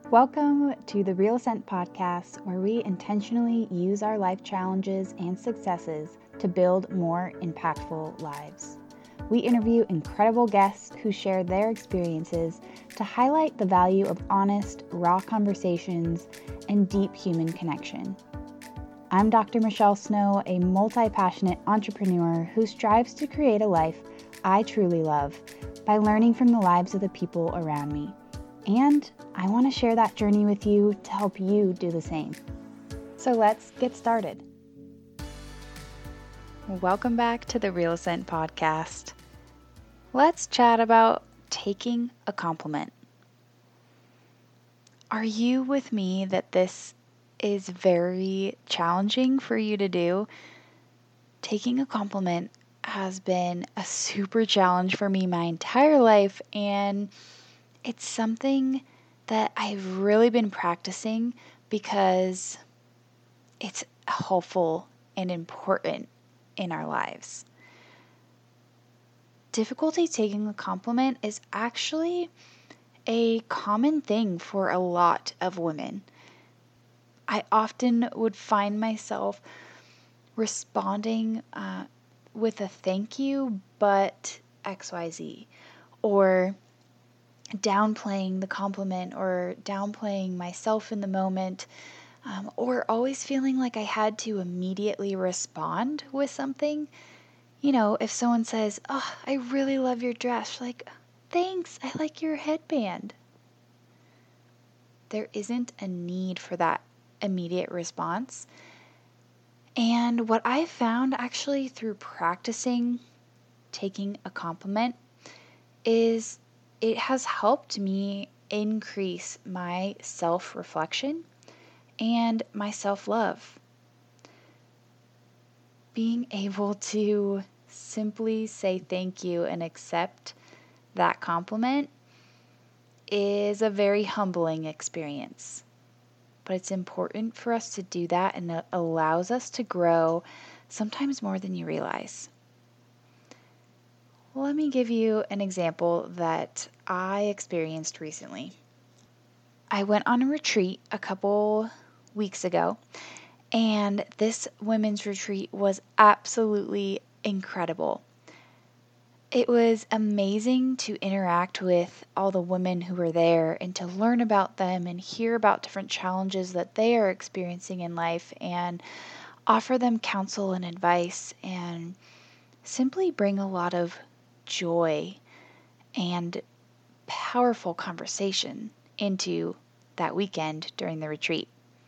Welcome to the Real Ascent podcast, where we intentionally use our life challenges and successes to build more impactful lives. We interview incredible guests who share their experiences to highlight the value of honest, raw conversations and deep human connection. I'm Dr. Michelle Snow, a multi-passionate entrepreneur who strives to create a life I truly love by learning from the lives of the people around me. And I want to share that journey with you to help you do the same. So let's get started. Welcome back to the Real Ascent podcast. Let's chat about taking a compliment. Are you with me that this is very challenging for you to do? Taking a compliment has been a super challenge for me my entire life, and it's something that I've really been practicing because it's helpful and important in our lives. Difficulty taking a compliment is actually a common thing for a lot of women. I often would find myself responding with a thank you, but XYZ, or downplaying the compliment or downplaying myself in the moment, or always feeling like I had to immediately respond with something. You know, if someone says, "Oh, I really love your dress," like, "Thanks, I like your headband." There isn't a need for that immediate response. And what I found actually through practicing taking a compliment is it has helped me increase my self-reflection and my self-love. Being able to simply say thank you and accept that compliment is a very humbling experience. But it's important for us to do that, and it allows us to grow sometimes more than you realize. Let me give you an example that I experienced recently. I went on a retreat a couple weeks ago, and this women's retreat was absolutely incredible. It was amazing to interact with all the women who were there and to learn about them and hear about different challenges that they are experiencing in life and offer them counsel and advice and simply bring a lot of joy and powerful conversation into that weekend during the retreat.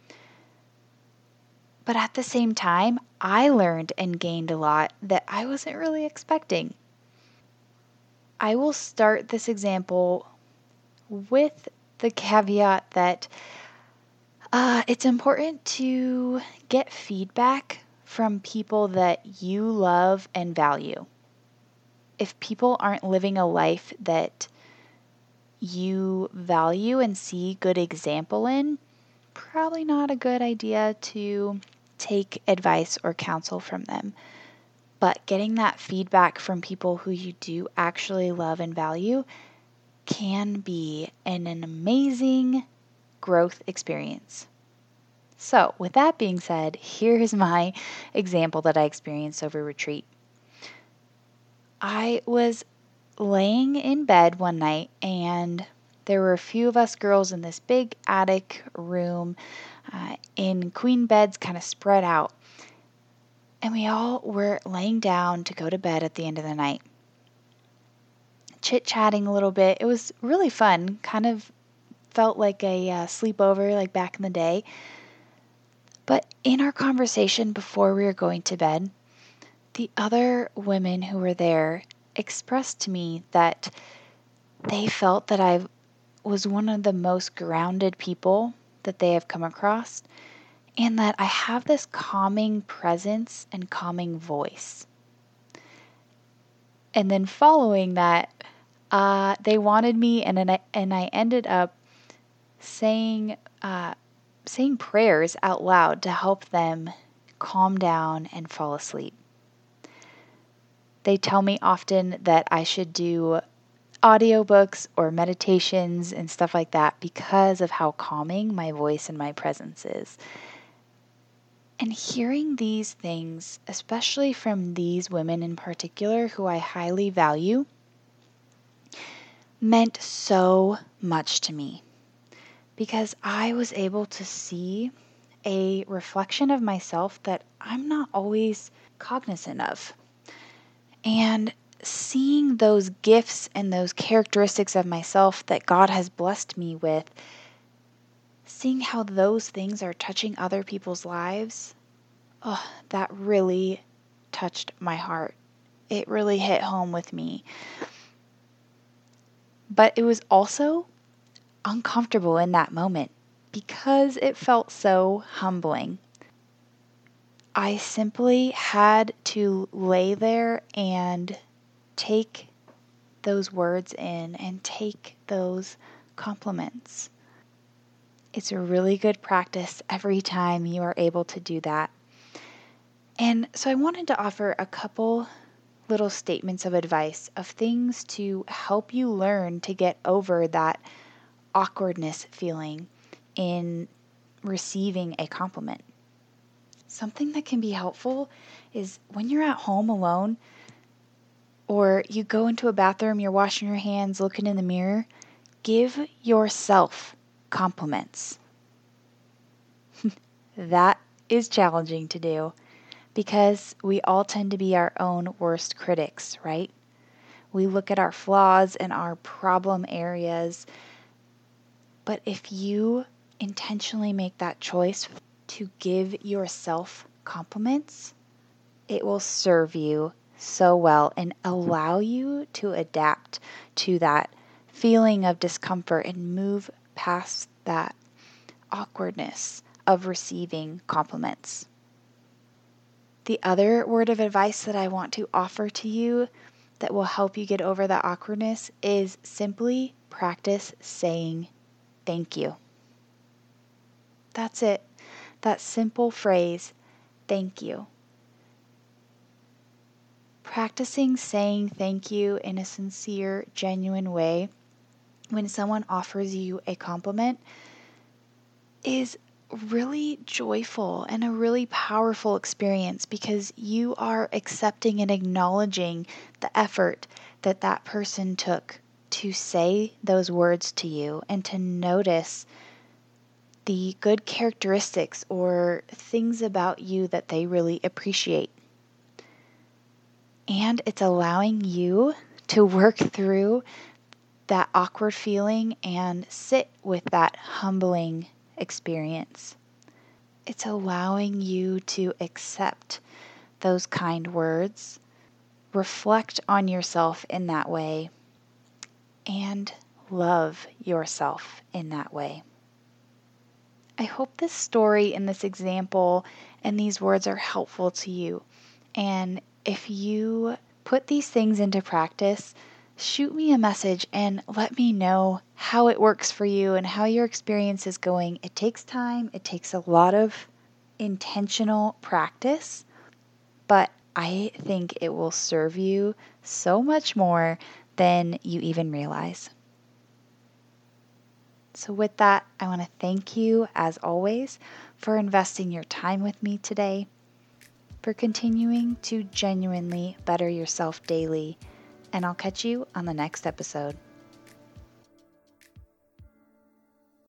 But at the same time, I learned and gained a lot that I wasn't really expecting. I will start this example with the caveat that it's important to get feedback from people that you love and value. If people aren't living a life that you value and see good example in, probably not a good idea to take advice or counsel from them. But getting that feedback from people who you do actually love and value can be an amazing growth experience. So, with that being said, here is my example that I experienced over retreat. I was laying in bed one night, and there were a few of us girls in this big attic room in queen beds kind of spread out. And we all were laying down to go to bed at the end of the night, chit-chatting a little bit. It was really fun, kind of felt like a sleepover like back in the day. But in our conversation before we were going to bed, the other women who were there expressed to me that they felt that I was one of the most grounded people that they have come across, and that I have this calming presence and calming voice. And then following that, they wanted me, and I ended up saying prayers out loud to help them calm down and fall asleep. They tell me often that I should do audiobooks or meditations and stuff like that because of how calming my voice and my presence is. And hearing these things, especially from these women in particular who I highly value, meant so much to me because I was able to see a reflection of myself that I'm not always cognizant of. And seeing those gifts and those characteristics of myself that God has blessed me with, seeing how those things are touching other people's lives, that really touched my heart. It really hit home with me. But it was also uncomfortable in that moment because it felt so humbling. I simply had to lay there and take those words in and take those compliments. It's a really good practice every time you are able to do that. And so I wanted to offer a couple little statements of advice of things to help you learn to get over that awkwardness feeling in receiving a compliment. Something that can be helpful is when you're at home alone or you go into a bathroom, you're washing your hands, looking in the mirror, give yourself compliments. That is challenging to do because we all tend to be our own worst critics, right? We look at our flaws and our problem areas. But if you intentionally make that choice to give yourself compliments, it will serve you so well and allow you to adapt to that feeling of discomfort and move past that awkwardness of receiving compliments. The other word of advice that I want to offer to you that will help you get over that awkwardness is simply practice saying thank you. That's it. That simple phrase, thank you. Practicing saying thank you in a sincere, genuine way when someone offers you a compliment is really joyful and a really powerful experience because you are accepting and acknowledging the effort that that person took to say those words to you and to notice the good characteristics or things about you that they really appreciate. And it's allowing you to work through that awkward feeling and sit with that humbling experience. It's allowing you to accept those kind words, reflect on yourself in that way, and love yourself in that way. I hope this story and this example and these words are helpful to you. And if you put these things into practice, shoot me a message and let me know how it works for you and how your experience is going. It takes time, it takes a lot of intentional practice, but I think it will serve you so much more than you even realize. So with that, I want to thank you, as always, for investing your time with me today, for continuing to genuinely better yourself daily, and I'll catch you on the next episode.